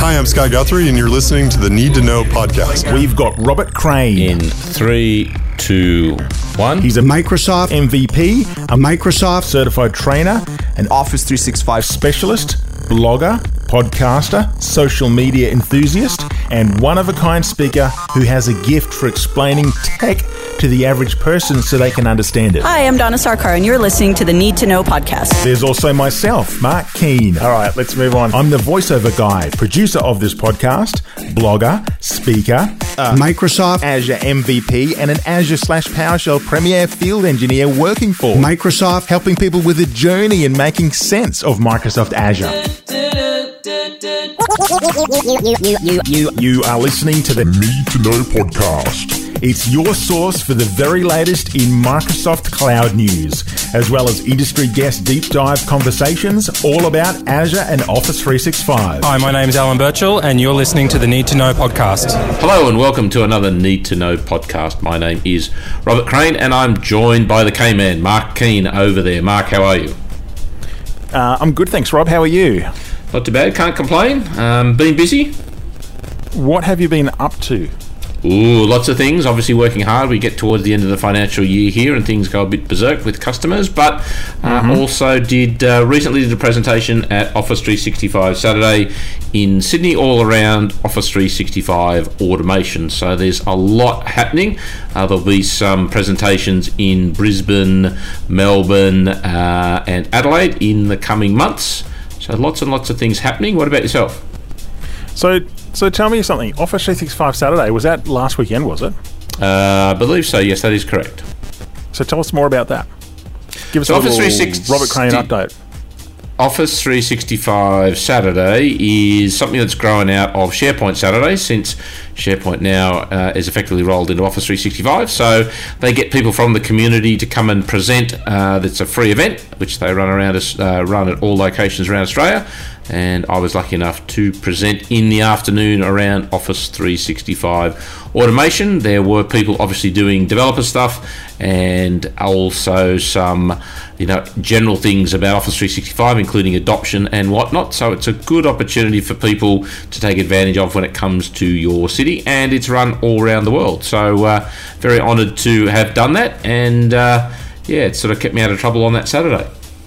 Hi, I'm Scott Guthrie, and you're listening to the Need to Know podcast. We've got Robert Crane. In 3, 2, 1. He's a Microsoft MVP, a Microsoft certified trainer, an Office 365 specialist, blogger, podcaster, social media enthusiast, and one-of-a-kind speaker who has a gift for explaining tech to the average person so they can understand it. Hi, I'm Donna Sarkar, and you're listening to the Need to Know podcast. There's also myself, Mark Keane. All right, let's move on. I'm the voiceover guy, producer of this podcast, blogger, speaker, Microsoft Azure MVP, and an Azure/PowerShell Premier Field Engineer working for Microsoft, helping people with the journey and making sense of Microsoft Azure. You are listening to the Need to Know podcast. It's your source for the very latest in Microsoft Cloud news, as well as industry guest deep dive conversations all about Azure and Office 365. Hi, my name is Alan Birchall, and you're listening to the Need to Know podcast. Hello and welcome to another Need to Know podcast. My name is Robert Crane, and I'm joined by the K-Man, Mark Keane, over there. Mark, how are you? I'm good, thanks, Rob. How are you? Not too bad, can't complain. Been busy? What have you been up to? Ooh, lots of things. Obviously working hard. We get towards the end of the financial year here and things go a bit berserk with customers, but also recently did a presentation at Office 365 Saturday in Sydney all around Office 365 automation. So there's a lot happening. There'll be some presentations in Brisbane, Melbourne and Adelaide in the coming months. So lots and lots of things happening. What about yourself? So tell me something. Office 365 Saturday, was that last weekend, was it? I believe so, yes, that is correct. So tell us more about that. Give us So a Office little 360 Robert Crane update. Office 365 Saturday is something that's grown out of SharePoint Saturday, since SharePoint now is effectively rolled into Office 365. So they get people from the community to come and present. That's a free event, which they run at all locations around Australia. And I was lucky enough to present in the afternoon around Office 365 automation. There were people obviously doing developer stuff and also some, general things about Office 365, including adoption and whatnot. So it's a good opportunity for people to take advantage of when it comes to your city, and it's run all around the world. So very honoured to have done that, and it sort of kept me out of trouble on that Saturday.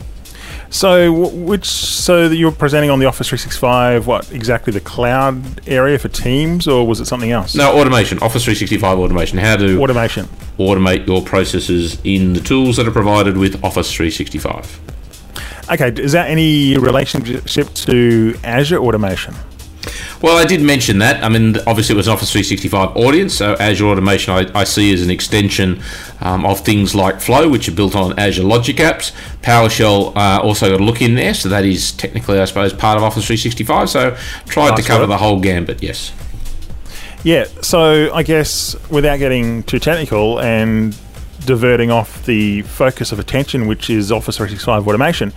So you're presenting on the Office 365, what, exactly the cloud area for Teams, or was it something else? No, automation, Office 365 automation. How to automate your processes in the tools that are provided with Office 365. Okay, is that any relationship to Azure automation? Well, I did mention that. I mean, obviously it was an Office 365 audience, so Azure Automation I see as an extension of things like Flow, which are built on Azure Logic Apps. PowerShell also got a look in there, so that is technically, I suppose, part of Office 365, so tried to cover the whole gambit, yes. Yeah, so I guess without getting too technical and diverting off the focus of attention, which is Office 365 automation,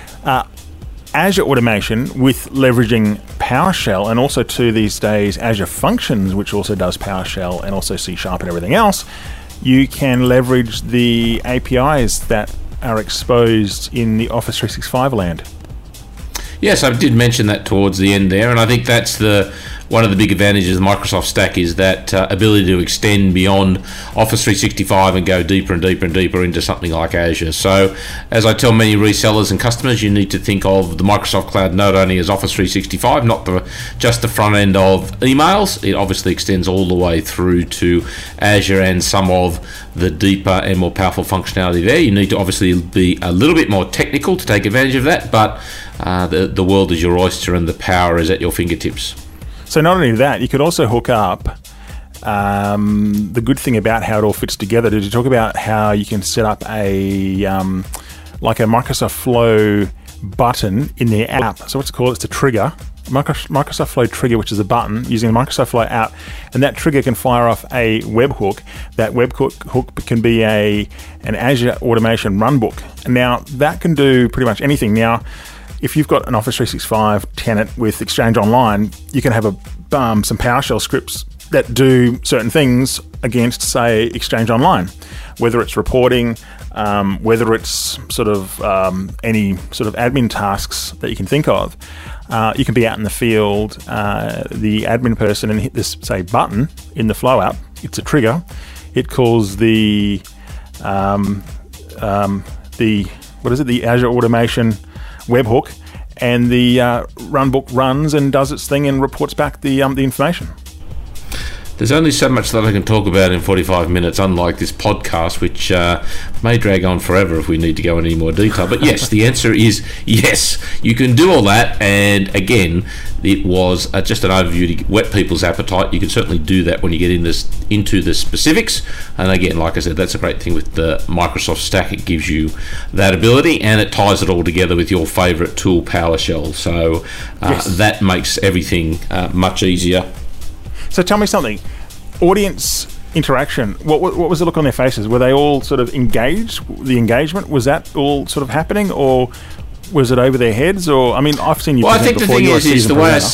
Azure Automation with leveraging PowerShell, and also to these days Azure Functions, which also does PowerShell and also C# and everything else, you can leverage the APIs that are exposed in the Office 365 land. Yes, I did mention that towards the end there, and I think that's one of the big advantages of the Microsoft stack is that ability to extend beyond Office 365 and go deeper and deeper and deeper into something like Azure. So, as I tell many resellers and customers, you need to think of the Microsoft Cloud not only as Office 365, not just the front end of emails. It obviously extends all the way through to Azure and some of the deeper and more powerful functionality there. You need to obviously be a little bit more technical to take advantage of that, but the world is your oyster and the power is at your fingertips. So not only that, you could also hook up the good thing about how it all fits together. Did you talk about how you can set up a Microsoft Flow button in their app? So what's it called? It's a trigger. Microsoft Flow trigger, which is a button using the Microsoft Flow app, and that trigger can fire off a webhook. That webhook can be an Azure Automation runbook. And now that can do pretty much anything. Now, if you've got an Office 365 tenant with Exchange Online, you can have some PowerShell scripts that do certain things against, say, Exchange Online, whether it's reporting, whether it's sort of any sort of admin tasks that you can think of. you can be out in the field, the admin person, and hit this, say, button in the Flow app. It's a trigger. It calls the Azure Automation webhook, and the runbook runs and does its thing and reports back the information. There's only so much that I can talk about in 45 minutes, unlike this podcast, which may drag on forever if we need to go into any more detail. But yes, the answer is yes. You can do all that, and again, it was just an overview to whet people's appetite. You can certainly do that when you get into the specifics. And again, like I said, that's a great thing with the Microsoft Stack. It gives you that ability, and it ties it all together with your favourite tool, PowerShell. So that makes everything much easier. So tell me something. Audience interaction, what was the look on their faces? Were they all sort of engaged? The engagement, was that all sort of happening, or was it over their heads? Or, I mean, I've seen you present before. Well, I think the thing is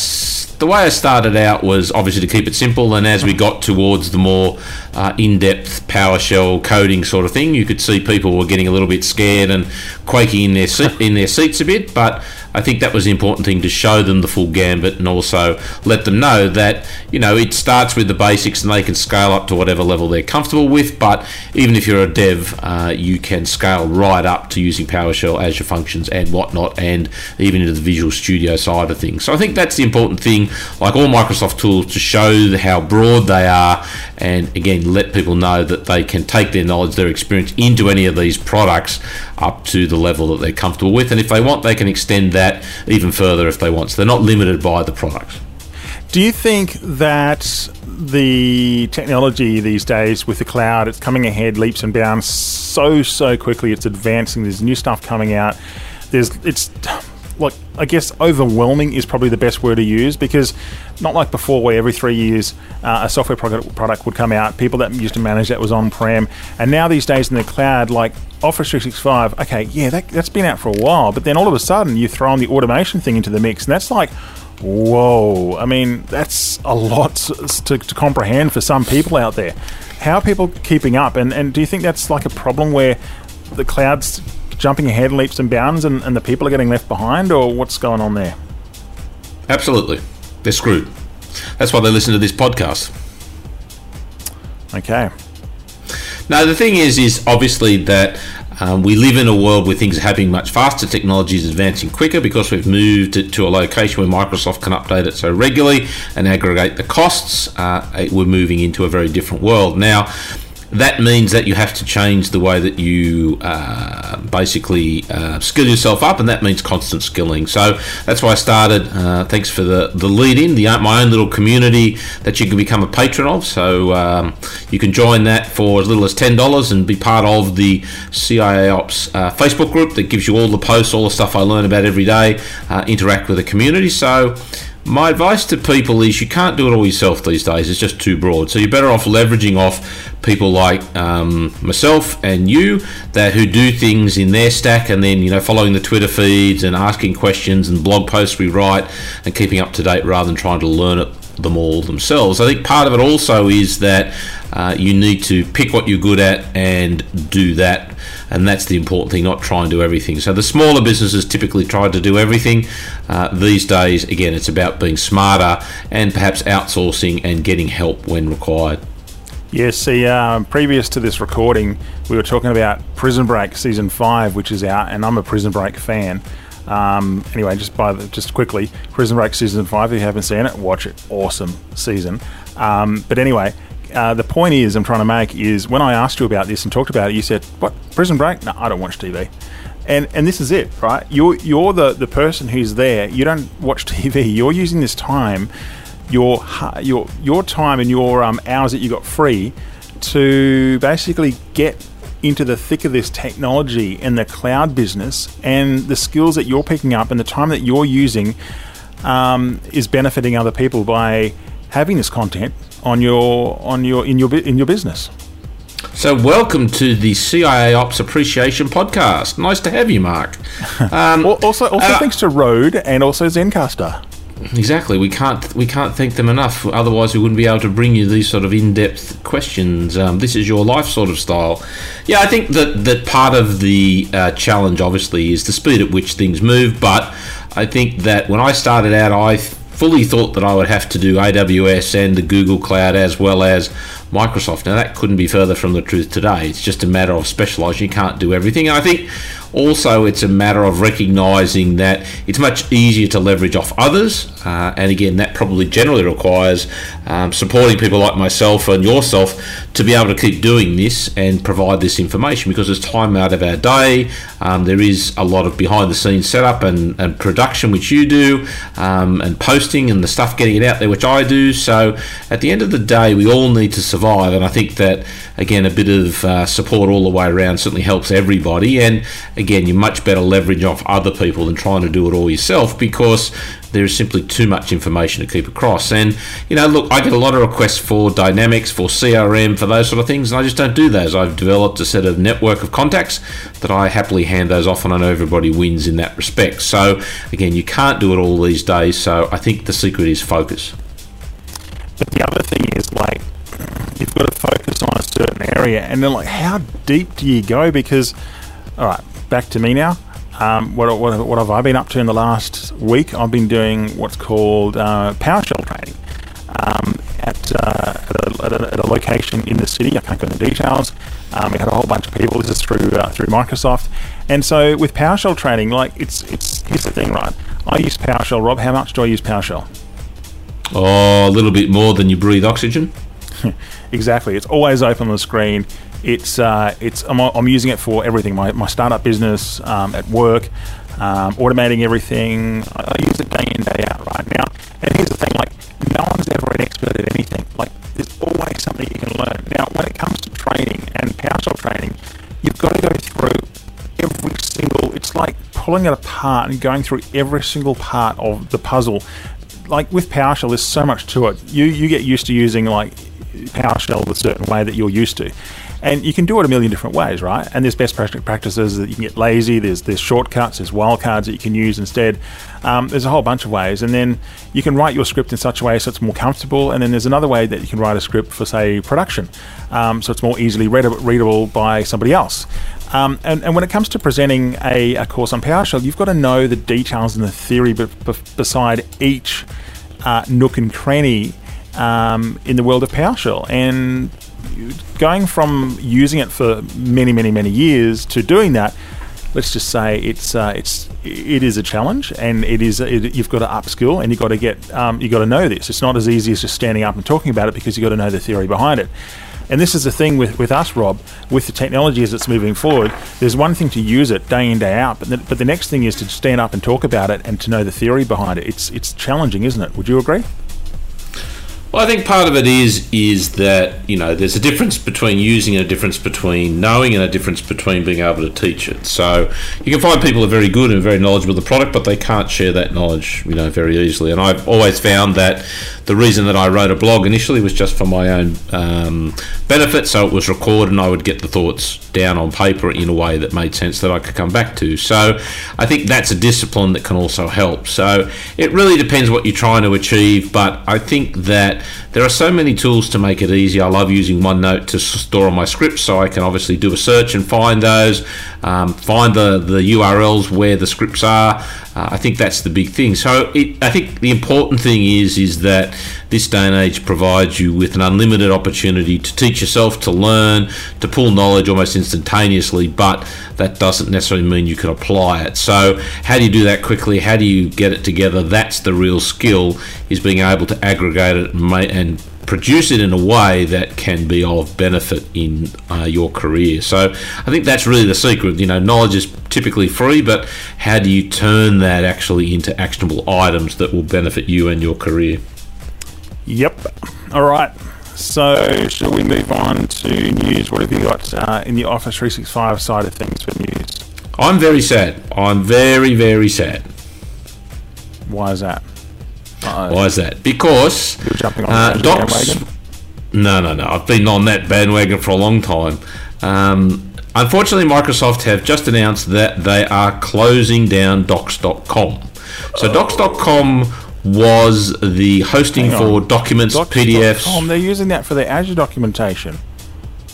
the way I started out was obviously to keep it simple, and as we got towards the more in-depth PowerShell coding sort of thing, you could see people were getting a little bit scared and quaking in their seats a bit, but I think that was the important thing, to show them the full gambit and also let them know that, it starts with the basics and they can scale up to whatever level they're comfortable with. But even if you're a dev, you can scale right up to using PowerShell, Azure Functions and whatnot, and even into the Visual Studio side of things. So I think that's the important thing, like all Microsoft tools, to show how broad they are, and again, let people know that they can take their knowledge, their experience into any of these products up to the level that they're comfortable with. And if they want, they can extend that even further if they want. So they're not limited by the products. Do you think that the technology these days with the cloud, it's coming ahead leaps and bounds so quickly, it's advancing, there's new stuff coming out, it's like, I guess overwhelming is probably the best word to use, because not like before where every 3 years a software product would come out, people that used to manage that was on-prem, and now these days in the cloud, like Office 365, okay, yeah, that's been out for a while, but then all of a sudden you throw on the automation thing into the mix, and that's like, whoa, I mean, that's a lot to comprehend for some people out there. How are people keeping up, and do you think that's like a problem where the cloud's jumping ahead leaps and bounds and the people are getting left behind, or what's going on there? Absolutely. They're screwed. That's why they listen to this podcast. Okay. Now, the thing is obviously that we live in a world where things are happening much faster. Technology is advancing quicker because we've moved it to a location where Microsoft can update it so regularly and aggregate the costs. We're moving into a very different world. Now, that means that you have to change the way that you basically skill yourself up, and that means constant skilling. So that's why I started, thanks for the lead-in, my own little community that you can become a patron of. So you can join that for as little as $10 and be part of the CIA Ops Facebook group that gives you all the posts, all the stuff I learn about every day, interact with the community. So my advice to people is you can't do it all yourself these days. It's just too broad. So you're better off leveraging off people like myself and you who do things in their stack, and then following the Twitter feeds and asking questions and blog posts we write and keeping up to date rather than trying to learn them all themselves. I think part of it also is that you need to pick what you're good at and do that, and that's the important thing, not try and do everything. So the smaller businesses typically try to do everything. These days, again, it's about being smarter and perhaps outsourcing and getting help when required. Yes, see, previous to this recording, we were talking about Prison Break Season 5, which is out, and I'm a Prison Break fan. Anyway, just quickly, Prison Break Season 5, if you haven't seen it, watch it. Awesome season. But anyway, the point I'm trying to make is when I asked you about this and talked about it, you said, what, Prison Break? No, I don't watch TV. And this is it, right? You're the person who's there. You don't watch TV. You're using this time, your time and your hours that you got free to basically get into the thick of this technology and the cloud business, and the skills that you're picking up and the time that you're using is benefiting other people by having this content in your business. So welcome to the CIA Ops Appreciation Podcast. Nice to have you, Mark. Also thanks to Rode and also Zencastr. Exactly. We can't thank them enough. Otherwise, we wouldn't be able to bring you these sort of in-depth questions. This is your life sort of style. Yeah, I think that part of the challenge, obviously, is the speed at which things move. But I think that when I started out, I fully thought that I would have to do AWS and the Google Cloud as well as Microsoft. Now, that couldn't be further from the truth today. It's just a matter of specialising. You can't do everything. And I think also it's a matter of recognising that it's much easier to leverage off others. And again, that probably generally requires supporting people like myself and yourself to be able to keep doing this and provide this information, because there's time out of our day. There is a lot of behind the scenes setup and production, which you do, and posting and the stuff getting it out there, which I do. So at the end of the day, we all need to survive. And I think that, again, a bit of support all the way around certainly helps everybody. And again, you're much better leverage off other people than trying to do it all yourself, because there is simply too much information to keep across. And, look, I get a lot of requests for Dynamics, for CRM, for those sort of things, and I just don't do those. I've developed a set of network of contacts that I happily hand those off, and I know everybody wins in that respect. So, again, you can't do it all these days, so I think the secret is focus. But the other thing is, you've got to focus on a certain area, and then, how deep do you go? Because, all right, back to me now. What have I been up to in the last week? I've been doing what's called PowerShell training at a location in the city. I can't go into details. We had a whole bunch of people. This is through Microsoft. And so with PowerShell training, it's here's the thing, right? I use PowerShell. Rob, how much do I use PowerShell? Oh, a little bit more than you breathe oxygen. Exactly. It's always open on the screen. I'm using it for everything. My startup business, at work, automating everything. I use it day in, day out right now. And here's the thing, no one's ever an expert at anything. There's always something you can learn. Now, when it comes to training and PowerShell training, you've got to go through every single, it's like pulling it apart and going through every single part of the puzzle. With PowerShell, there's so much to it. You get used to using PowerShell the certain way that you're used to. And you can do it a million different ways, right? And there's best practices that you can get lazy. There's shortcuts. There's wildcards that you can use instead. There's a whole bunch of ways. And then you can write your script in such a way so it's more comfortable. And then there's another way that you can write a script for, say, production. So it's more easily readable by somebody else. And when it comes to presenting a course on PowerShell, you've got to know the details and the theory beside each nook and cranny in the world of PowerShell. And going from using it for many, many, many years to doing that, let's just say it is a challenge, and you've got to upskill, and you've got to know this. It's not as easy as just standing up and talking about it, because you've got to know the theory behind it. And this is the thing with us, Rob, with the technology as it's moving forward. There's one thing to use it day in, day out, but the next thing is to stand up and talk about it and to know the theory behind it. It's challenging, isn't it? Would you agree? Well, I think part of it is that, there's a difference between using and a difference between knowing and a difference between being able to teach it. So you can find people who are very good and very knowledgeable of the product, but they can't share that knowledge, very easily. And I've always found that the reason that I wrote a blog initially was just for my own benefit. So it was recorded and I would get the thoughts down on paper in a way that made sense that I could come back to. So I think that's a discipline that can also help. So it really depends what you're trying to achieve, but I think that there are so many tools to make it easy. I love using OneNote to store all my scripts, so I can obviously do a search and find those, find the URLs where the scripts are. I think that's the big thing. So I think the important thing is that this day and age provides you with an unlimited opportunity to teach yourself, to learn, to pull knowledge almost instantaneously, but that doesn't necessarily mean you can apply it. So how do you do that quickly? How do you get it together? That's the real skill, is being able to aggregate it and produce it in a way that can be of benefit in your career. So I think that's really the secret. Knowledge is typically free, but how do you turn that actually into actionable items that will benefit you and your career? Yep. All right. So shall we move on to news? What have you got in the Office 365 side of things for news? I'm very sad. I'm very, very sad. Why is that? Why is that? Because you're jumping on the bandwagon? No. I've been on that bandwagon for a long time. Unfortunately, Microsoft have just announced that they are closing down Docs.com. So Docs.com was the hosting for documents, PDFs. They're using that for their Azure documentation.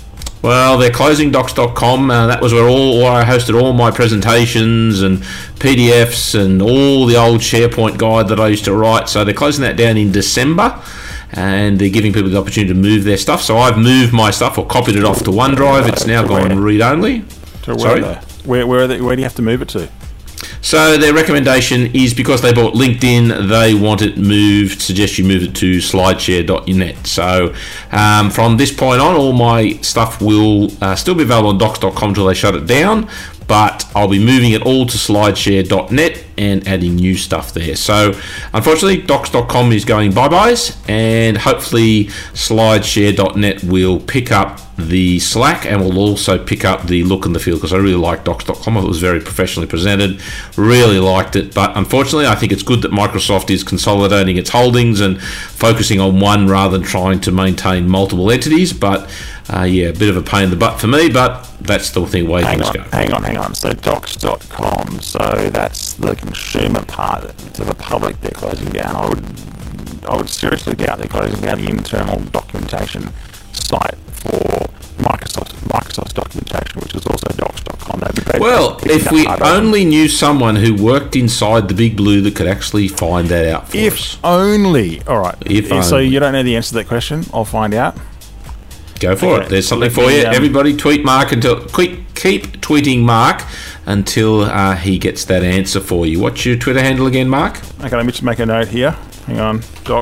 Well, they're closing docs.com. That was where I hosted all my presentations and PDFs and all the old SharePoint guide that I used to write. So they're closing that down in December, and they're giving people the opportunity to move their stuff. So I've moved my stuff or copied it off to OneDrive. It's now gone read-only. Sorry? Where do you have to move it to? So their recommendation is, because they bought LinkedIn, they want it moved, suggest you move it to slideshare.net. So from this point on, all my stuff will still be available on docs.com until they shut it down, but I'll be moving it all to slideshare.net and adding new stuff there. So unfortunately, docs.com is going bye-byes, and hopefully slideshare.net will pick up the slack and will also pick up the look and the feel, because I really like docs.com. It was very professionally presented, really liked it, but unfortunately I think it's good that Microsoft is consolidating its holdings and focusing on one rather than trying to maintain multiple entities. But a bit of a pain in the butt for me, but that's the thing way things go. Hang on. So docs.com, so that's the consumer part. To the public, they're closing down. I would seriously doubt they're closing down the internal documentation site for Microsoft's documentation, which is also docs.com. Well, if we only knew someone who worked inside the big blue that could actually find that out for us. If only. All right. So only. You don't know the answer to that question? I'll find out. Go for it. There's something for you. Everybody tweet Mark keep tweeting Mark until he gets that answer for you. What's your Twitter handle again, Mark? Okay, let me just make a note here. Hang on.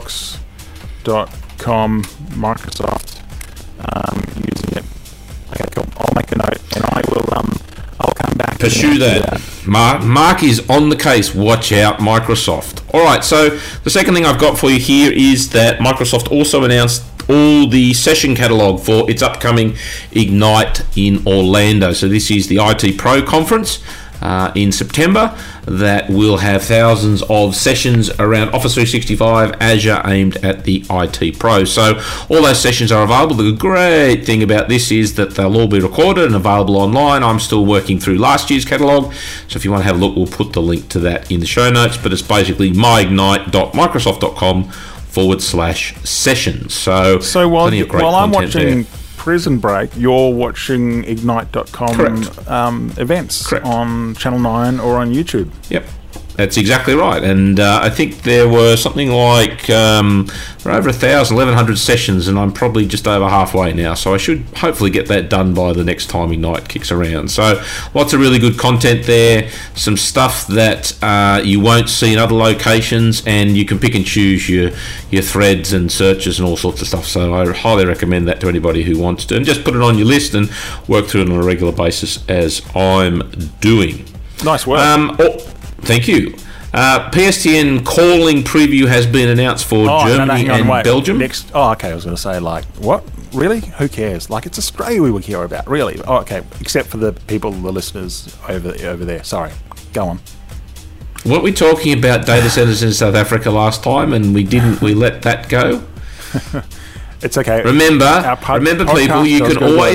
Docs.com Microsoft. Using it. Okay, cool. I'll make a note, and I will. I'll come back. Pursue that. Mark is on the case. Watch out, Microsoft. All right. So the second thing I've got for you here is that Microsoft also announced all the session catalogue for its upcoming Ignite in Orlando. So this is the IT Pro conference in September that will have thousands of sessions around Office 365 Azure aimed at the IT Pro. So all those sessions are available. The great thing about this is that they'll all be recorded and available online. I'm still working through last year's catalogue, so if you want to have a look, we'll put the link to that in the show notes, but it's basically myignite.microsoft.com/sessions. So while I'm watching Prison Break, you're watching Ignite.com events on Channel 9 or on YouTube. Yep, that's exactly right. And I think there were something like over 1,100 sessions, and I'm probably just over halfway now. So I should hopefully get that done by the next time Ignite kicks around. So lots of really good content there, some stuff that you won't see in other locations, and you can pick and choose your threads and searches and all sorts of stuff. So I highly recommend that to anybody who wants to, and just put it on your list and work through it on a regular basis as I'm doing. Nice work. Thank you. PSTN calling preview has been announced for Germany and Belgium. Okay. I was going to say, what? Really? Who cares? It's Australia we would care about, really. Oh, okay. Except for the people, the listeners over there. Sorry. Go on. Weren't we talking about data centers in South Africa last time, and we let that go? It's okay. Remember, people, you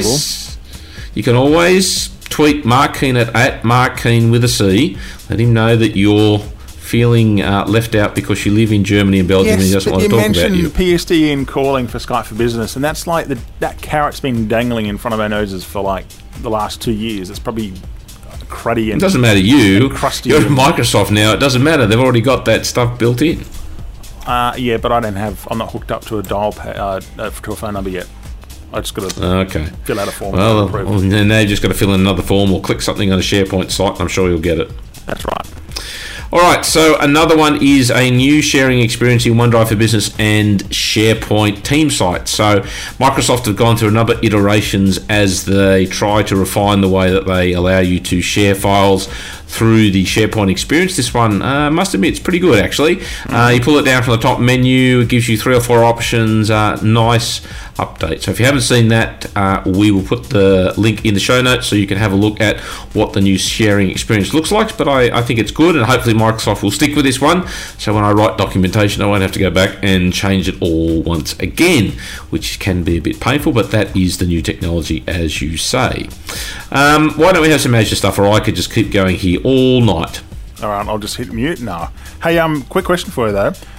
can always tweet Mark Keane at Mark Keane with a C. Let him know that you're feeling left out because you live in Germany and Belgium and he doesn't want to talk about you. You mentioned PSTN calling for Skype for Business, and that's that carrot's been dangling in front of our noses for the last 2 years. It's probably cruddy and it doesn't matter. You're crusty. You're at Microsoft now. It doesn't matter. They've already got that stuff built in. Yeah, but I'm not hooked up to a to a phone number yet. I just got to fill out a form. Well, now you've just got to fill in another form or click something on a SharePoint site, and I'm sure you'll get it. That's right. All right, so another one is a new sharing experience in OneDrive for Business and SharePoint team sites. So Microsoft have gone through a number of iterations as they try to refine the way that they allow you to share files through the SharePoint experience. This one, must admit, it's pretty good, actually. You pull it down from the top menu, it gives you 3 or 4 options, nice update. So if you haven't seen that, we will put the link in the show notes so you can have a look at what the new sharing experience looks like. But I think it's good, and hopefully Microsoft will stick with this one, so when I write documentation I won't have to go back and change it all once again, which can be a bit painful, but that is the new technology, as you say. Why don't we have some Azure stuff, or I could just keep going here all night. All right, I'll just hit mute now. Hey, quick question for you though.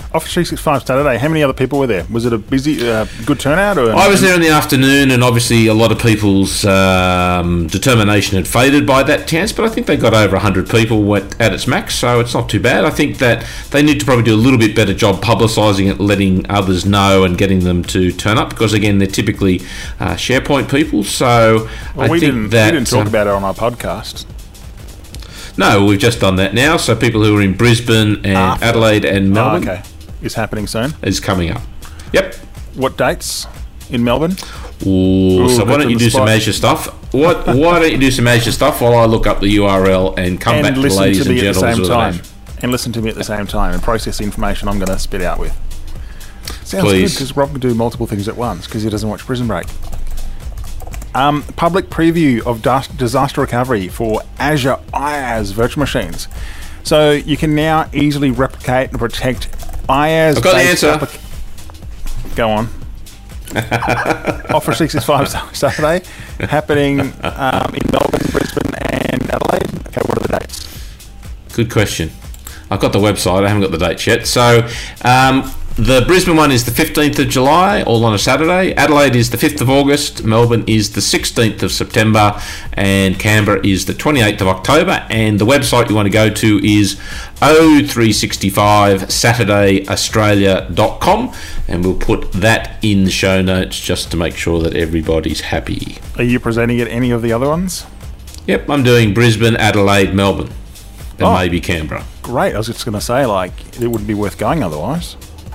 Office 365 Saturday, how many other people were there? Was it a busy, good turnout? Or I was there in the afternoon, and obviously a lot of people's determination had faded by that chance, but I think they got over 100 people at its max, so it's not too bad. I think that they need to probably do a little bit better job publicising it, letting others know and getting them to turn up, because again, they're typically SharePoint people, so we didn't talk about it on our podcast. No, we've just done that now, so people who are in Brisbane and Adelaide and Melbourne is happening soon. Is coming up. Yep. What dates in Melbourne? Ooh, so why don't you do some Azure stuff? Why don't you do some Azure stuff while I look up the URL and come back to the ladies and gentlemen with an and listen to me at the same time and process the information I'm going to spit out with. Sounds Please. good, because Rob can do multiple things at once because he doesn't watch Prison Break. Public preview of disaster recovery for Azure IaaS virtual machines. So you can now easily replicate and protect IaaS. I've got the answer. Go on. Office 365 Saturday, happening in Melbourne, Brisbane and Adelaide. Okay, what are the dates? Good question. I've got the website, I haven't got the dates yet. So the Brisbane one is the 15th of July, all on a Saturday. Adelaide is the 5th of August. Melbourne is the 16th of September. And Canberra is the 28th of October. And the website you want to go to is o365saturdayaustralia.com. And we'll put that in the show notes just to make sure that everybody's happy. Are you presenting at any of the other ones? Yep, I'm doing Brisbane, Adelaide, Melbourne. And maybe Canberra. Great. I was just going to say, like, it wouldn't be worth going otherwise.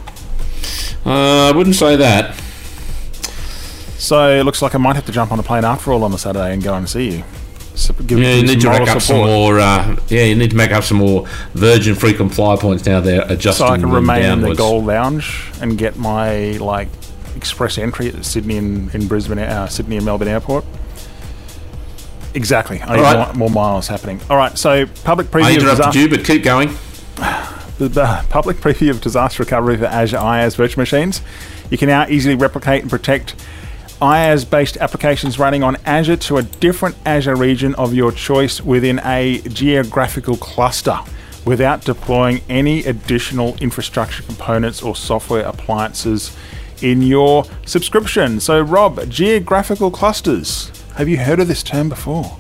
I wouldn't say that. So it looks like I might have to jump on a plane after all on the Saturday and go and see you. You need to rack up some more. You need to make up some more Virgin frequent flyer points now. They're adjusting. So I can remain downwards. in the Gold Lounge and get my express entry at Sydney and Brisbane, Sydney and Melbourne Airport. Exactly. I need more miles happening. All right. So public preview. I interrupted you, but keep going. The public preview of disaster recovery for Azure IaaS virtual machines. You can now easily replicate and protect IaaS-based applications running on Azure to a different Azure region of your choice within a geographical cluster without deploying any additional infrastructure components or software appliances in your subscription. So, Rob, geographical clusters. Have you heard of this term before?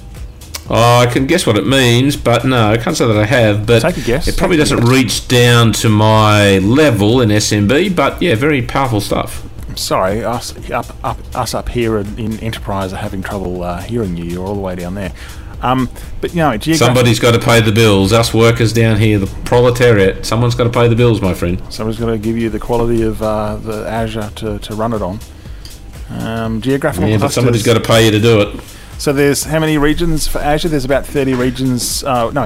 Oh, I can guess what it means, but no, I can't say that I have. But take a guess. It probably doesn't reach down to my level in SMB, but yeah, very powerful stuff. I'm sorry, us up here in Enterprise are having trouble hearing you. You're all the way down there. But somebody's got to pay the bills. Us workers down here, the proletariat. Someone's got to pay the bills, my friend. Someone's got to give you the quality of the Azure to run it on. Geographical clusters. But somebody's got to pay you to do it. So there's how many regions for Azure? There's about 30 regions.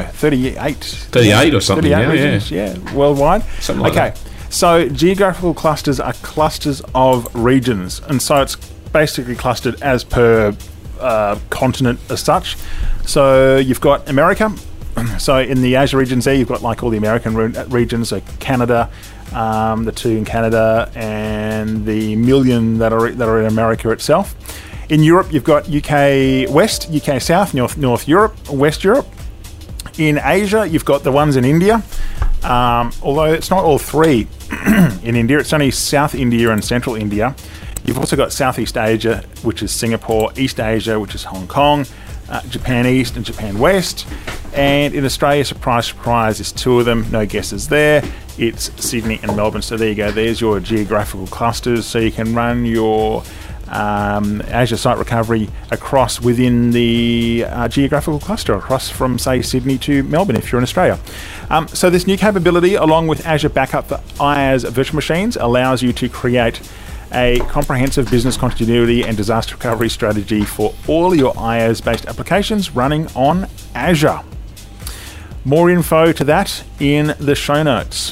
38. 38 or something. 38 regions, worldwide. Something like that. So geographical clusters are clusters of regions, and so it's basically clustered as per continent as such. So you've got America. So in the Azure regions there, you've got all the American regions, so Canada, the two in Canada, and the million that are in America itself. In Europe, you've got UK West, UK South, North Europe, West Europe. In Asia, you've got the ones in India, although it's not all three in India. It's only South India and Central India. You've also got Southeast Asia, which is Singapore, East Asia, which is Hong Kong, Japan East and Japan West. And in Australia, surprise, surprise, there's two of them, no guesses there. It's Sydney and Melbourne. So there you go, there's your geographical clusters. So you can run your Azure Site Recovery across within the geographical cluster, across from, say, Sydney to Melbourne if you're in Australia. So this new capability, along with Azure Backup for IaaS virtual machines, allows you to create a comprehensive business continuity and disaster recovery strategy for all your IaaS-based applications running on Azure. More info to that in the show notes.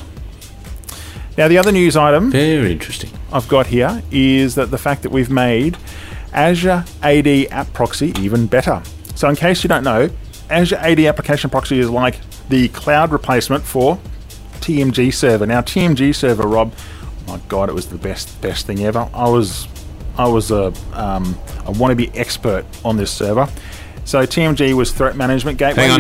Now, the other news item very interesting I've got here is that the fact that we've made Azure AD App Proxy even better. So in case you don't know, Azure AD Application Proxy is like the cloud replacement for TMG Server. Now, TMG Server, Rob, my God, it was the best thing ever. I was a wannabe expert on this server. So TMG was Threat Management Gateway. Hang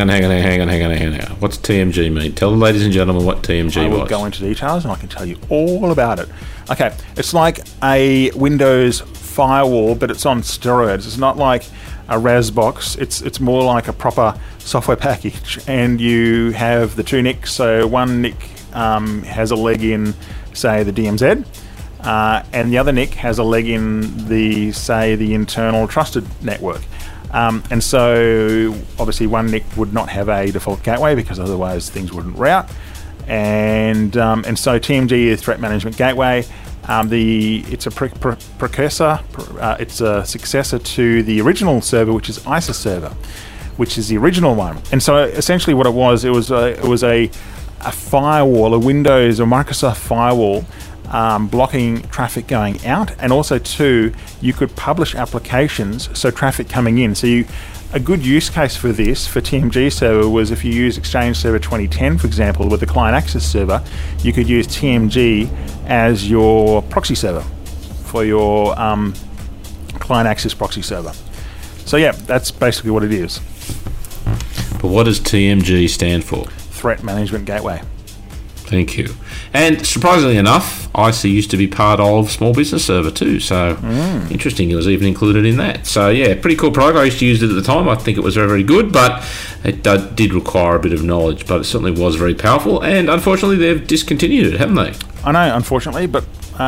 on. What's TMG mean? Tell the ladies and gentlemen what TMG I will was. go into details and I can tell you all about it. Okay, it's like a Windows firewall, but it's on steroids. It's not like a Rasbox. It's more like a proper software package. And you have the two NICs. So one NIC has a leg in, say, the DMZ, and the other NIC has a leg in the internal trusted network. And so obviously one NIC would not have a default gateway because otherwise things wouldn't route. And so TMG is Threat Management Gateway. It's a precursor. It's a successor to the original server, which is ISIS server, which is the original one. And so essentially, what it was a firewall, a Windows or Microsoft firewall, blocking traffic going out, and also too, you could publish applications, so traffic coming in. So a good use case for this, for TMG server, was if you use Exchange Server 2010, for example, with the client access server, you could use TMG as your proxy server for your client access proxy server. So yeah, that's basically what it is. But what does TMG stand for? Threat Management Gateway. Thank you. And surprisingly enough, IC used to be part of Small Business Server too. So interesting, it was even included in that. So yeah, pretty cool product. I used to use it at the time. I think it was very, very good, but it did require a bit of knowledge. But it certainly was very powerful. And unfortunately, they've discontinued it, haven't they? I know, unfortunately, but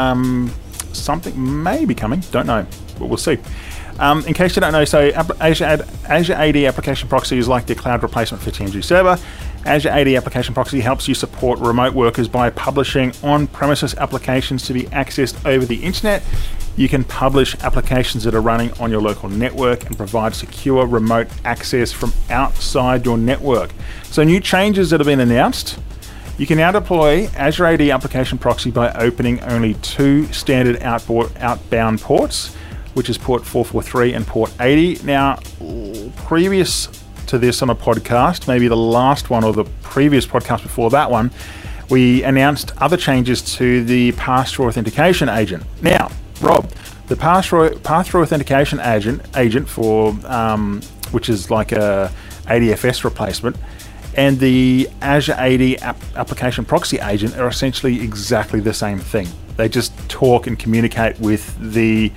something may be coming. Don't know, but we'll see. In case you don't know, so Azure AD Application Proxy is like the cloud replacement for TMG Server. Azure AD Application Proxy helps you support remote workers by publishing on-premises applications to be accessed over the internet. You can publish applications that are running on your local network and provide secure remote access from outside your network. So new changes that have been announced. You can now deploy Azure AD Application Proxy by opening only two standard outbound ports, which is port 443 and port 80. Now, previous to this on a podcast, maybe the last one or the previous podcast before that one, we announced other changes to the pass-through authentication agent. Now, Rob, the pass-through authentication agent for which is like a ADFS replacement, and the Azure AD Application Proxy agent are essentially exactly the same thing. They just talk and communicate with the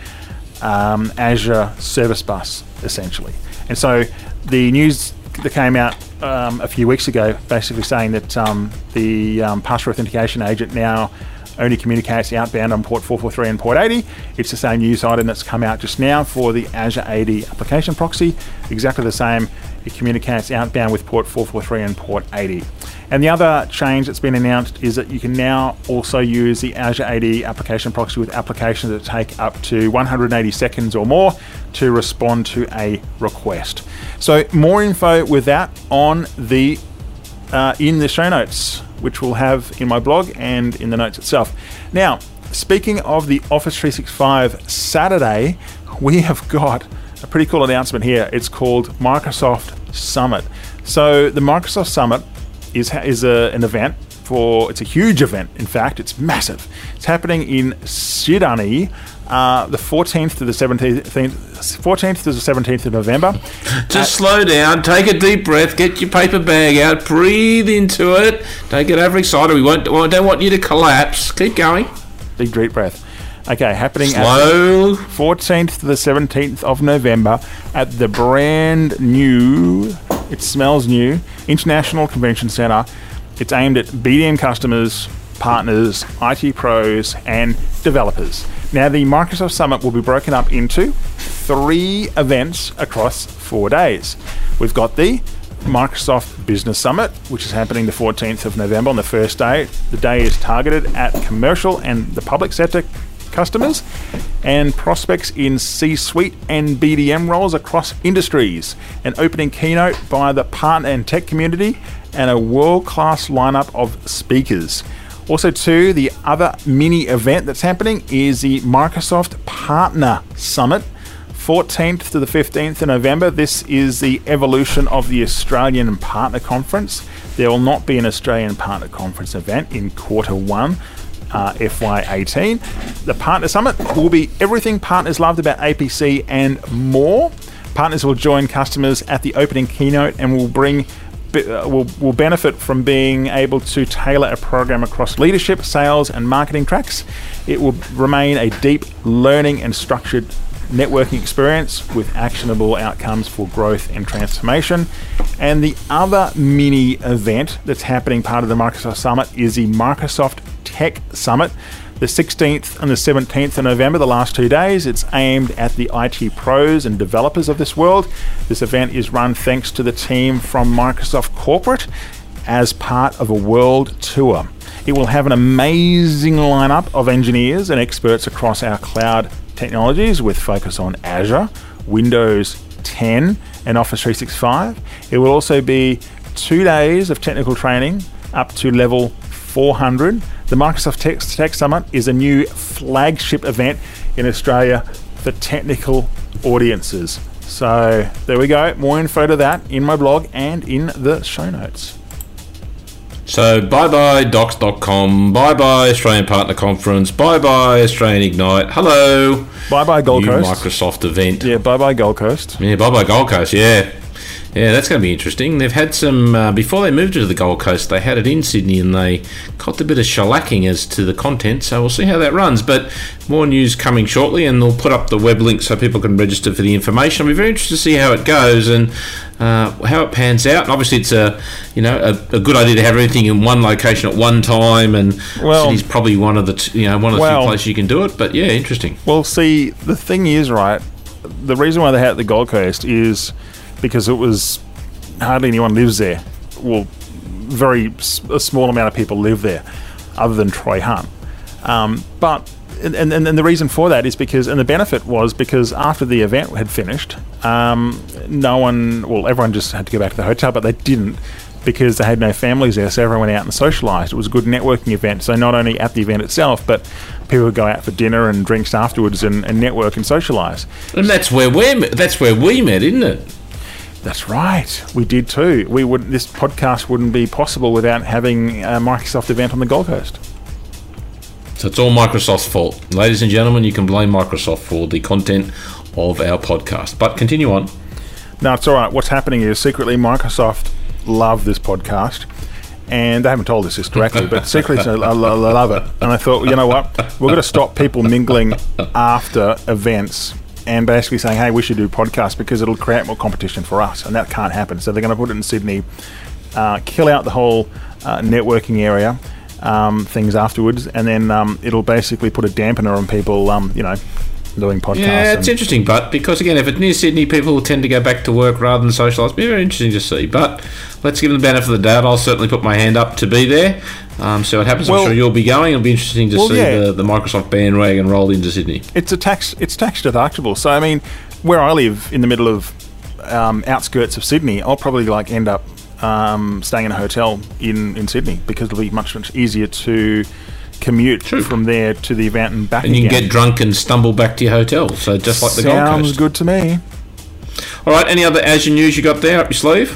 Azure Service Bus, essentially. And so the news that came out a few weeks ago, basically saying that the pass-through authentication agent now only communicates outbound on port 443 and port 80. It's the same news item that's come out just now for the Azure AD Application Proxy. Exactly the same. It communicates outbound with port 443 and port 80. And the other change that's been announced is that you can now also use the Azure AD Application Proxy with applications that take up to 180 seconds or more to respond to a request. So more info with that on the in the show notes, which we'll have in my blog and in the notes itself. Now, speaking of the Office 365 Saturday, we have got a pretty cool announcement here. It's called Microsoft Summit. So the Microsoft Summit is an event it's a huge event. In fact, it's massive. It's happening in Sydney, the 14th to the 17th of November. Just slow down, take a deep breath, get your paper bag out, breathe into it. Don't get overexcited. We don't want you to collapse. Keep going. Deep breath. Okay, happening slow. At the 14th to the 17th of November at the brand new, it smells new, International Convention Centre. It's aimed at BDM customers, partners, IT pros, and developers. Now, the Microsoft Summit will be broken up into 3 events across 4 days. We've got the Microsoft Business Summit, which is happening the 14th of November on the first day. The day is targeted at commercial and the public sector customers and prospects in C-suite and BDM roles across industries. An opening keynote by the partner and tech community and a world-class lineup of speakers. Also too, the other mini event that's happening is the Microsoft Partner Summit, 14th to the 15th of November. This is the evolution of the Australian Partner Conference. There will not be an Australian Partner Conference event in Q1 FY18. The Partner Summit will be everything partners loved about APC and more. Partners will join customers at the opening keynote and will benefit from being able to tailor a program across leadership, sales, and marketing tracks. It will remain a deep learning and structured networking experience with actionable outcomes for growth and transformation. And the other mini event that's happening part of the Microsoft Summit is the Microsoft Tech Summit, the 16th and the 17th of November, the last 2 days. It's aimed at the IT pros and developers of this world. This event is run thanks to the team from Microsoft Corporate as part of a world tour. It will have an amazing lineup of engineers and experts across our cloud technologies with focus on Azure, Windows 10 and Office 365. It will also be 2 days of technical training up to level 400. The Microsoft Tech Summit is a new flagship event in Australia for technical audiences. So there we go. More info to that in my blog and in the show notes. So bye-bye docs.com, bye-bye Australian Partner Conference, bye-bye Australian Ignite, hello. Bye-bye Gold Coast. Microsoft event. Yeah, bye-bye Gold Coast. Yeah, bye-bye Gold Coast, yeah. Yeah, that's going to be interesting. They've had some, before they moved it to the Gold Coast, they had it in Sydney and they copped a bit of shellacking as to the content, so we'll see how that runs. But more news coming shortly, and they'll put up the web link so people can register for the information. I'll be very interested to see how it goes and how it pans out. And obviously it's a good idea to have everything in one location at one time, and Sydney's probably one of the few places you can do it. But yeah, interesting. Well, see, the thing is, right, the reason why they had it at the Gold Coast is because it was hardly anyone lives there. Well, a small amount of people live there, other than Troy Hunt. But the reason for that is because, and the benefit was because after the event had finished, everyone just had to go back to the hotel, but they didn't because they had no families there, so everyone went out and socialised. It was a good networking event, so not only at the event itself, but people would go out for dinner and drinks afterwards and network and socialise. And that's where we met, isn't it? That's right. We did too. This podcast wouldn't be possible without having a Microsoft event on the Gold Coast. So it's all Microsoft's fault. Ladies and gentlemen, you can blame Microsoft for the content of our podcast. But continue on. No, it's all right. What's happening is secretly Microsoft love this podcast. And they haven't told us this directly, but secretly I love it. And I thought, you know what? We're going to stop people mingling after events and basically saying, hey, we should do podcasts because it'll create more competition for us, and that can't happen. So they're going to put it in Sydney, kill out the whole networking area things afterwards, and then it'll basically put a dampener on people, doing podcasts. Yeah, it's interesting, but because again, if it's near Sydney, people will tend to go back to work rather than socialise. It'll be very interesting to see, but let's give them the benefit of the doubt. I'll certainly put my hand up to be there. So what happens? I'm sure you'll be going. It'll be interesting to see the Microsoft bandwagon roll into Sydney. It's tax deductible. So I mean, where I live in the middle of outskirts of Sydney, I'll probably end up staying in a hotel in Sydney because it'll be much easier to commute from there to the event and back. And you can get drunk and stumble back to your hotel. So just like the Gold Coast. Sounds good to me. All right. Any other Azure news you got there up your sleeve?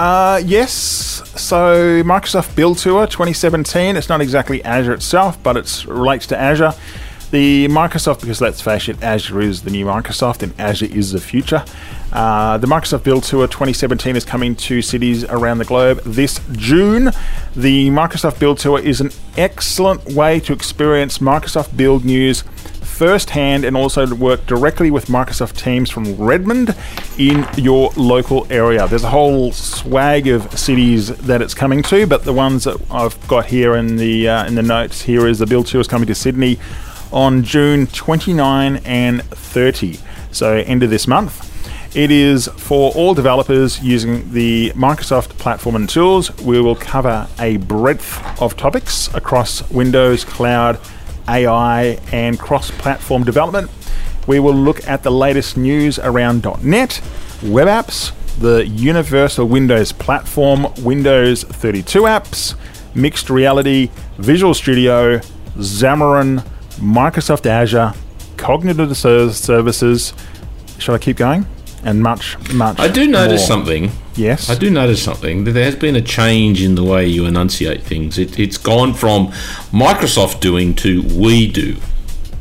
Yes. So Microsoft Build Tour 2017. It's not exactly Azure itself, but it relates to Azure. The Microsoft, because let's face it, Azure is the new Microsoft and Azure is the future. The Microsoft Build Tour 2017 is coming to cities around the globe this June. The Microsoft Build Tour is an excellent way to experience Microsoft Build news firsthand and also to work directly with Microsoft teams from Redmond in your local area. There's a whole swag of cities that it's coming to, but the ones that I've got here in the notes here is the Build Tour is coming to Sydney on June 29 and 30, so end of this month. It is for all developers using the Microsoft platform and tools. We will cover a breadth of topics across Windows, cloud, AI, and cross-platform development. We will look at the latest news around .NET, web apps, the Universal Windows platform, Windows 32 apps, mixed reality, Visual Studio, Xamarin, Microsoft Azure, cognitive services. Should I keep going? And much I do notice more. Something. Yes? I do notice something. There has been a change in the way you enunciate things. It's gone from Microsoft doing to we do.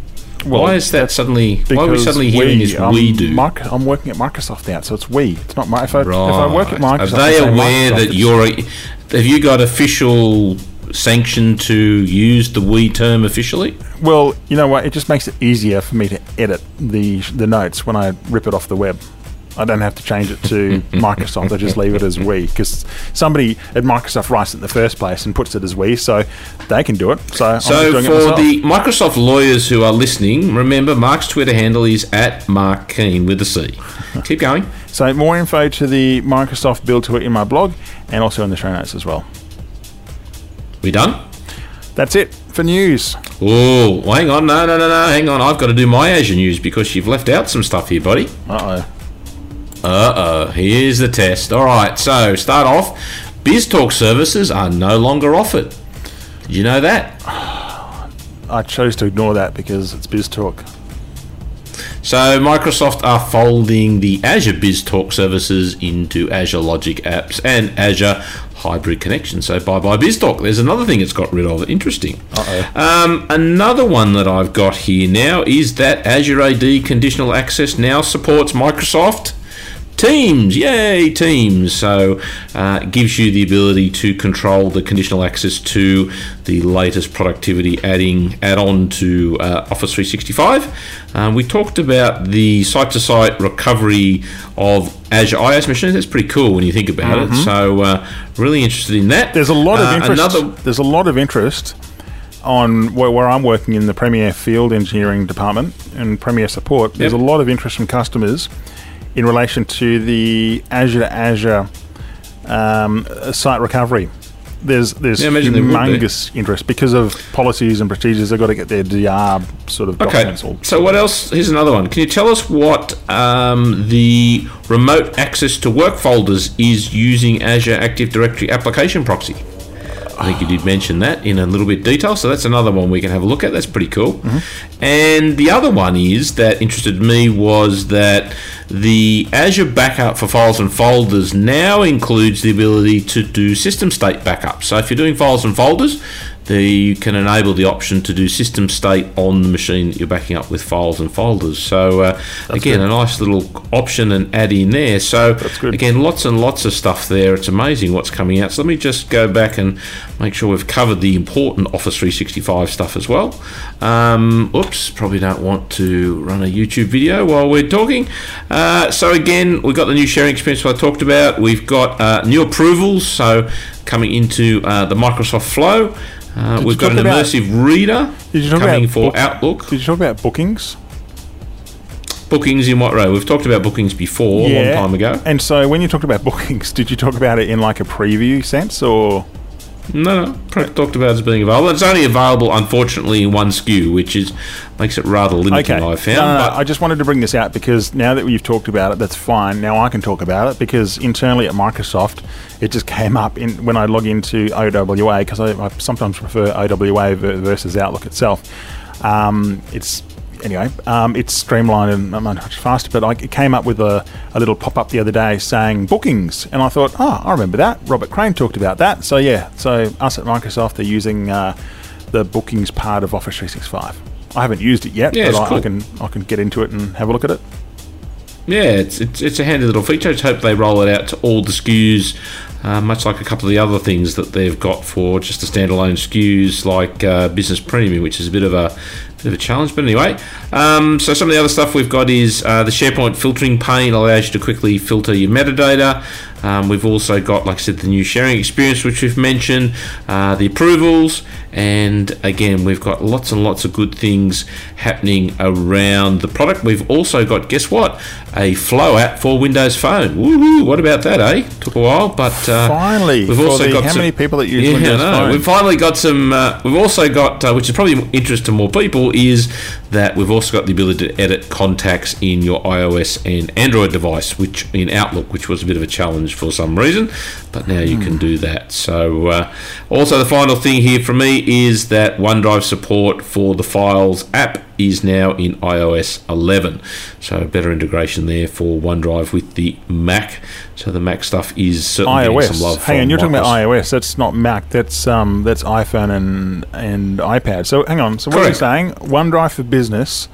Well, why is that suddenly? Why are we suddenly hearing this we do? I'm working at Microsoft now, so it's we. It's not my. If I work at Microsoft, are they aware that you're? Have you got official sanction to use the we term officially? Well, you know what? It just makes it easier for me to edit the notes when I rip it off the web. I don't have to change it to Microsoft. I just leave it as we, because somebody at Microsoft writes it in the first place and puts it as we, so they can do it. So I'm doing for it the Microsoft lawyers who are listening, remember Mark's Twitter handle is @MarkKeen with a C. Keep going. So more info to the Microsoft build tour in my blog and also in the show notes as well. We done? That's it for news. Oh, hang on. No. Hang on. I've got to do my Azure news because you've left out some stuff here, buddy. Here's the test. All right, so start off. BizTalk services are no longer offered. Did you know that? I chose to ignore that because it's BizTalk. So Microsoft are folding the Azure BizTalk services into Azure Logic Apps and Azure Hybrid Connection. So bye-bye BizTalk. There's another thing it's got rid of. Interesting. Another one that I've got here now is that Azure AD Conditional Access now supports Microsoft Teams. Yay, Teams. So it gives you the ability to control the conditional access to the latest productivity add-on to Office 365. We talked about the site-to-site recovery of Azure IaaS machines. That's pretty cool when you think about it. So really interested in that. There's a lot of interest. There's a lot of interest on where I'm working in the Premier Field Engineering Department and Premier Support. There's a lot of interest from customers in relation to the Azure to Azure site recovery. There's humongous interest because of policies and procedures. They've got to get their DR sort of documents all. So what else? Here's another one. Can you tell us what the remote access to work folders is using Azure Active Directory application proxy? I think you did mention that in a little bit of detail, so that's another one we can have a look at. That's pretty cool. And the other one is that interested me was that the Azure backup for files and folders now includes the ability to do system state backup. So if you're doing files and folders, you can enable the option to do system state on the machine that you're backing up with files and folders. So again, a nice little option and add in there. So again, lots and lots of stuff there. It's amazing what's coming out. So let me just go back and make sure we've covered the important Office 365 stuff as well. Oops, probably don't want to run a YouTube video while we're talking. So again, we've got the new sharing experience I talked about. We've got new approvals, so coming into the Microsoft Flow. We've got an immersive reader coming for Outlook. Did you talk about bookings? Bookings in what row? We've talked about bookings before, a long time ago. And so when you talked about bookings, did you talk about it in like a preview sense or? No. Talked about it as being available. It's only available, unfortunately, in one SKU, which makes it rather limiting, I found. No, I just wanted to bring this out because now that you've talked about it, that's fine. Now I can talk about it because internally at Microsoft, it just came up when I log into OWA, because I sometimes prefer OWA versus Outlook itself. It's streamlined and much faster, but it came up with a little pop-up the other day saying bookings, and I thought, I remember that. Robert Crane talked about that. So us at Microsoft are using the bookings part of Office 365. I haven't used it yet, but cool. I can get into it and have a look at it. Yeah, it's a handy little feature. I just hope they roll it out to all the SKUs, much like a couple of the other things that they've got for just the standalone SKUs, like Business Premium, which is a bit of a challenge. But anyway, so some of the other stuff we've got is the SharePoint filtering pane allows you to quickly filter your metadata. We've also got, like I said, the new sharing experience, which we've mentioned, the approvals, and again, we've got lots and lots of good things happening around the product. We've also got, guess what, a Flow app for Windows Phone. Woohoo! What about that, eh? Took a while, but finally, we've also got how many people that use Windows Phone? We've finally got some. We've also got, which is probably of interest to more people, is that we've also got the ability to edit contacts in your iOS and Android device, which in Outlook, which was a bit of a challenge challenge for some reason, but now you can do that. So also the final thing here from me is that OneDrive support for the Files app is now in iOS 11. So better integration there for OneDrive with the Mac. So the Mac stuff is certainly getting some love. Hang on, you're talking about Microsoft. iOS. That's not Mac. That's iPhone and iPad. So hang on. So what are you saying? OneDrive for Business,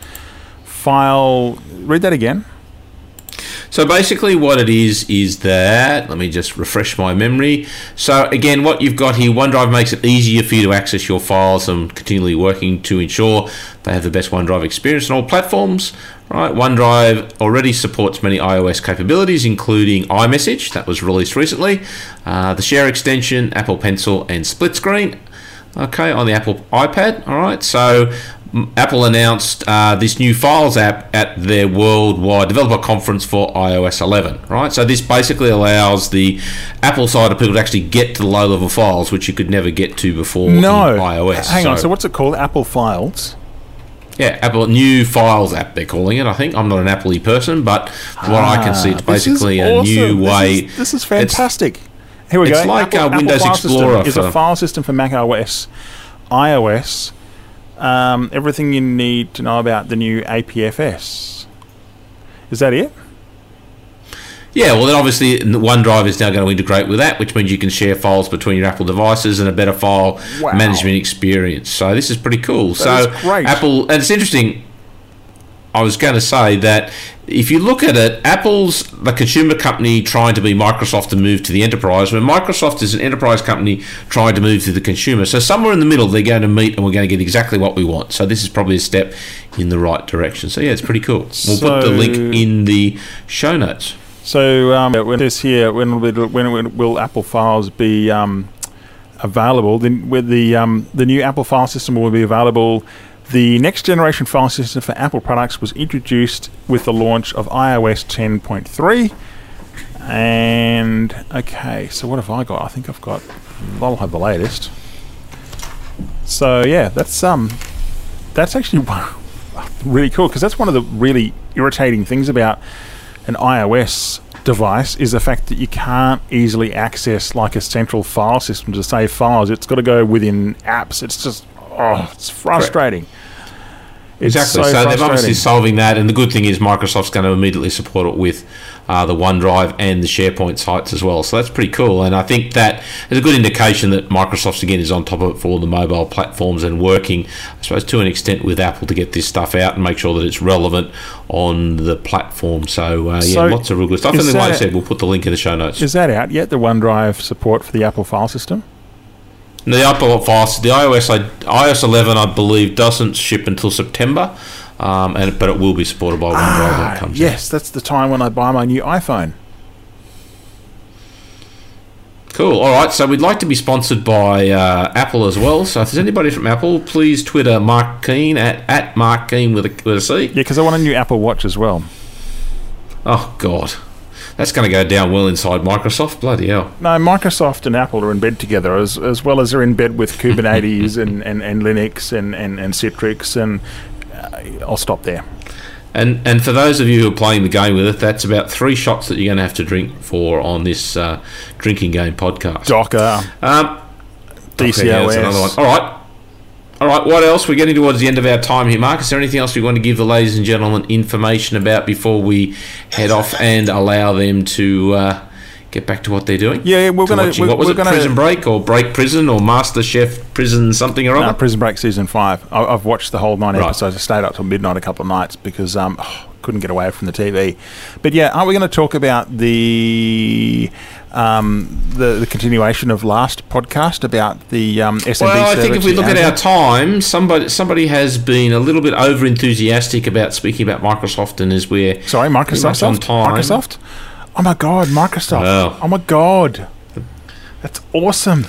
File. Read that again. So basically what it is that, let me just refresh my memory. So again, what you've got here, OneDrive makes it easier for you to access your files and continually working to ensure they have the best OneDrive experience on all platforms. Right, OneDrive already supports many iOS capabilities, including iMessage, that was released recently, the Share extension, Apple Pencil, and Split Screen. Okay, on the Apple iPad. All right, so Apple announced this new Files app at their worldwide developer conference for iOS 11. Right, so this basically allows the Apple side of people to actually get to the low-level files, which you could never get to before in iOS. Hang on. So what's it called? Apple Files. Yeah, Apple new Files app, they're calling it, I think. I'm not an Apple-y person, but from what I can see, it's basically a new way. This is fantastic. Here we go. It's like Apple Windows File Explorer. System is a file system for Mac OS, iOS, everything you need to know about the new APFS. Is that it? Yeah, well, then obviously OneDrive is now going to integrate with that, which means you can share files between your Apple devices and a better file management experience. So this is pretty cool. That is great. Apple, and it's interesting, I was going to say that if you look at it, Apple's the consumer company trying to be Microsoft and move to the enterprise, when Microsoft is an enterprise company trying to move to the consumer. So somewhere in the middle, they're going to meet and we're going to get exactly what we want. So this is probably a step in the right direction. So yeah, it's pretty cool. We'll put the link in the show notes. So when this here, when will Apple Files be available? Then with the new Apple File System will be available. The next generation file system for Apple products was introduced with the launch of iOS 10.3. And okay, so what have I got? I think I'll have the latest. So yeah, that's actually really cool, because that's one of the really irritating things about an iOS device is the fact that you can't easily access like a central file system to save files. It's got to go within apps. It's just it's frustrating. Exactly. So they're obviously solving that, and the good thing is Microsoft's going to immediately support it with the OneDrive and the SharePoint sites as well. So that's pretty cool, and I think that is a good indication that Microsoft again is on top of it for all the mobile platforms and working, I suppose, to an extent with Apple to get this stuff out and make sure that it's relevant on the platform. So lots of real good stuff. And then, like I said, we'll put the link in the show notes. Is that out yet? The OneDrive support for the Apple file system? The Apple Files, the iOS 11, I believe, doesn't ship until September, but it will be supported by OneDrive when it comes. Yes, that's the time when I buy my new iPhone. Cool. All right. So we'd like to be sponsored by Apple as well. So if there's anybody from Apple, please Twitter Mark Keane at Mark Keane with a C. Yeah, because I want a new Apple Watch as well. Oh God. That's going to go down well inside Microsoft. Bloody hell. No, Microsoft and Apple are in bed together, as well as they're in bed with Kubernetes and Linux and Citrix, and I'll stop there. And for those of you who are playing the game with it, that's about 3 shots that you're going to have to drink for on this drinking game podcast. Docker. DCOS. Yeah, that's another one. All right, what else? We're getting towards the end of our time here, Mark. Is there anything else we want to give the ladies and gentlemen information about before we head off and allow them to get back to what they're doing? Yeah, we're going to... Prison Break or Break Prison or Master Chef Prison something or other? No, Prison Break Season 5. I've watched the whole 9 episodes. I stayed up till midnight a couple of nights because couldn't get away from the TV. But yeah, aren't we going to talk about the continuation of last podcast about the SMB Well, I think if we look at our time, somebody has been a little bit over enthusiastic about speaking about Microsoft, and as we're Microsoft on time. Microsoft. Oh my God, Microsoft! Wow. Oh my God, that's awesome.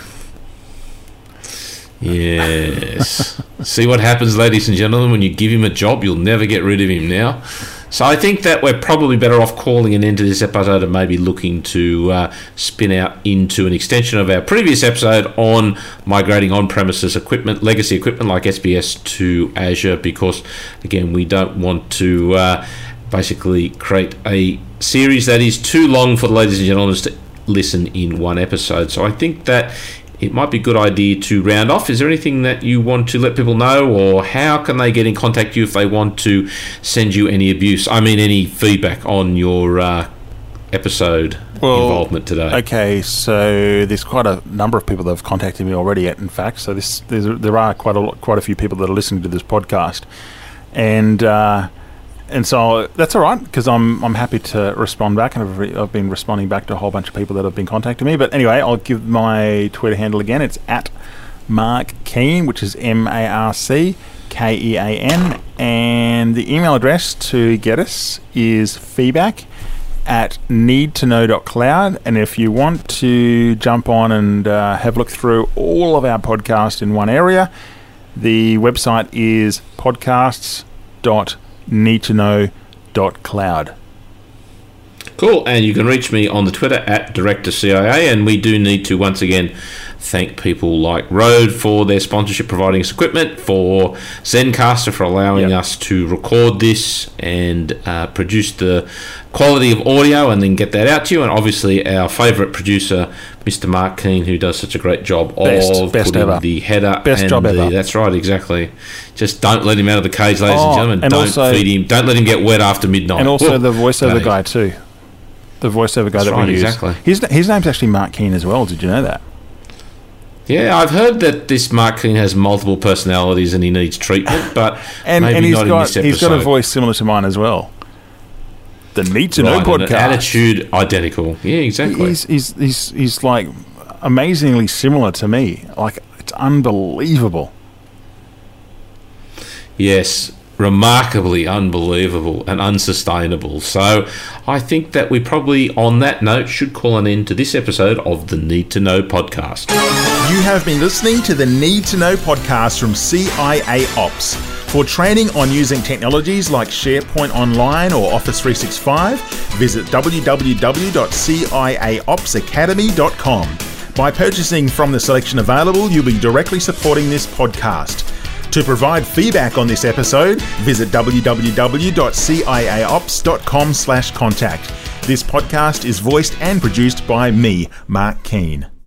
Yes. See what happens, ladies and gentlemen, when you give him a job, you'll never get rid of him now. So I think that we're probably better off calling an end to this episode and maybe looking to spin out into an extension of our previous episode on migrating on-premises equipment, legacy equipment like SBS to Azure, because, again, we don't want to basically create a series that is too long for the ladies and gentlemen to listen in one episode. So I think that it might be a good idea to round off. Is there anything that you want to let people know, or how can they get in contact with you if they want to send you any any feedback on your episode involvement today? Okay, so there's quite a number of people that have contacted me already, in fact. So there are quite a few people that are listening to this podcast. And so that's all right, because I'm happy to respond back, and I've been responding back to a whole bunch of people that have been contacting me. But anyway, I'll give my Twitter handle again. It's at Mark Keane, which is MarcKean, and the email address to get us is feedback@needtoknow.cloud. And if you want to jump on and have a look through all of our podcasts in one area, the website is podcasts.needtoknow.cloud. Cool, and you can reach me on the Twitter at DirectorCIA, and we do need to once again thank people like Rode for their sponsorship, providing us equipment, for Zencastr for allowing us to record this and produce the quality of audio and then get that out to you, and obviously our favourite producer, Mr. Mark Keane, who does such a great job of putting ever. The header. Best job ever. That's right, exactly. Just don't let him out of the cage, ladies and gentlemen. And don't also, feed him. Don't let him get wet after midnight. And also the voiceover guy too. The voiceover guy that we use. Exactly. His name's actually Mark Keane as well. Did you know that? Yeah, I've heard that this Mark Keane has multiple personalities and he needs treatment, but maybe not in this episode. He's got a voice similar to mine as well. The Need to Know podcast. An attitude identical. Yeah, exactly. He's like amazingly similar to me. Like, it's unbelievable. Yes, remarkably unbelievable and unsustainable. So I think that we probably, on that note, should call an end to this episode of the Need to Know podcast. You have been listening to the Need to Know podcast from CIA Ops. For training on using technologies like SharePoint Online or Office 365, visit www.ciaopsacademy.com. By purchasing from the selection available, you'll be directly supporting this podcast. To provide feedback on this episode, visit www.ciaops.com/contact. This podcast is voiced and produced by me, Mark Keane.